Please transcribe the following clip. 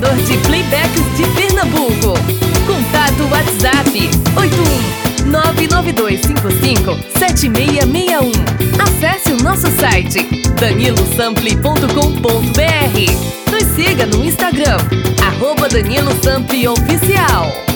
distribuidor de playbacks de Pernambuco. Contato WhatsApp 81992557661. Acesse o nosso site danilosample.com.br. Nos siga no Instagram @DaniloSample Oficial.